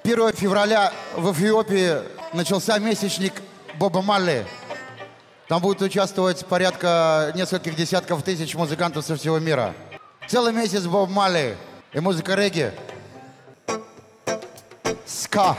1 февраля в Эфиопии начался месячник Боба Марли. Там будет участвовать порядка нескольких десятков тысяч музыкантов со всего мира. Целый месяц Боб Марли и музыка регги. Ска.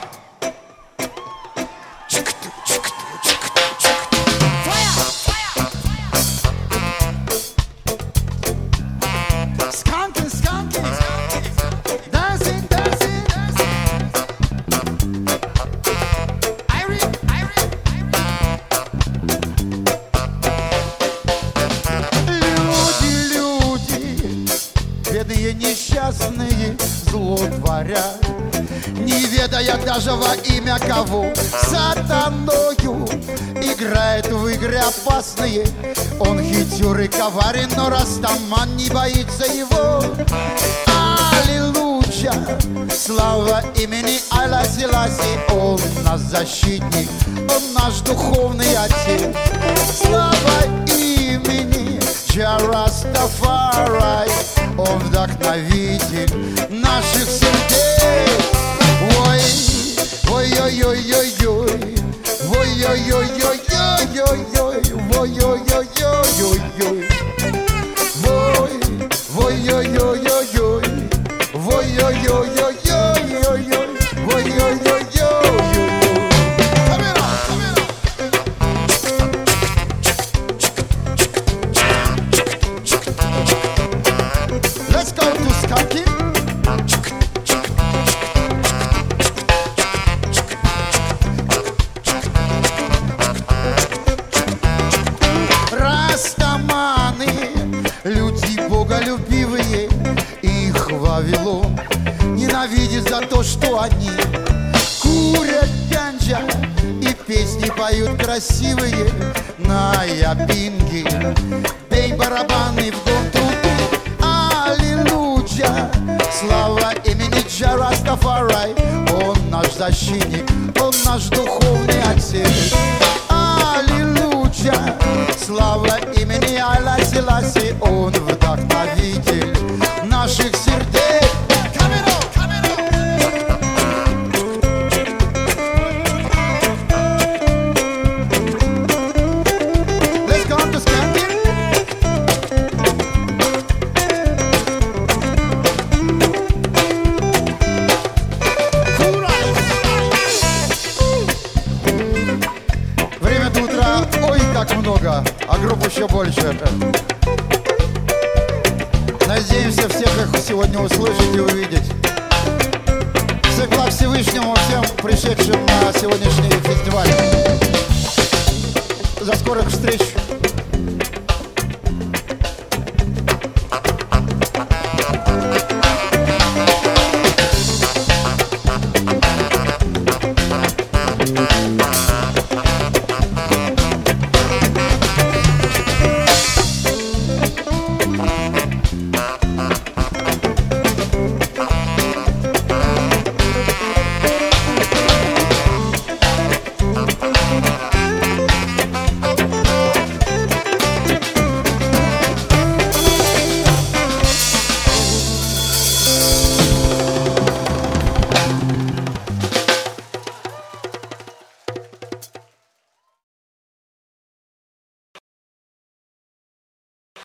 Несчастные зло творят, не ведая даже во имя кого. Сатаною играет в игры опасные. Он хитер и коварен, но Растаман не боится его. Аллилуйя, слава имени Айла Селаси. Он наш защитник, он наш духовный отец. Слава имени Jah Rastafari. Он вдохновитель наших сердец. Ой, ой-ой-ой-ой-ой, ой-ой-ой-ой-ой-ой, ой-ой-ой-ой-ой, ой-ой-ой-ой-ой, ой-ой-ой-ой-ой-ой, ой-ой-ой-ой-ой. Боголюбивые, их Вавилон ненавидит за то, что они курят ганджа и песни поют красивые на япинге. Бей барабаны в дом трубы. Аллилуйя, слава имени Jah Rastafari. Он наш защитник, он наш духовный отец. Аллилуйя, слава имени Айла Селаси. Он вдохновитель наших сердец. Let's go on to Skanking. Время до утра, ой, как много, а групп еще больше. Надеемся всех их сегодня услышать и увидеть. Всех благ Всевышнему, всем пришедшим на сегодняшний фестиваль. До скорых встреч.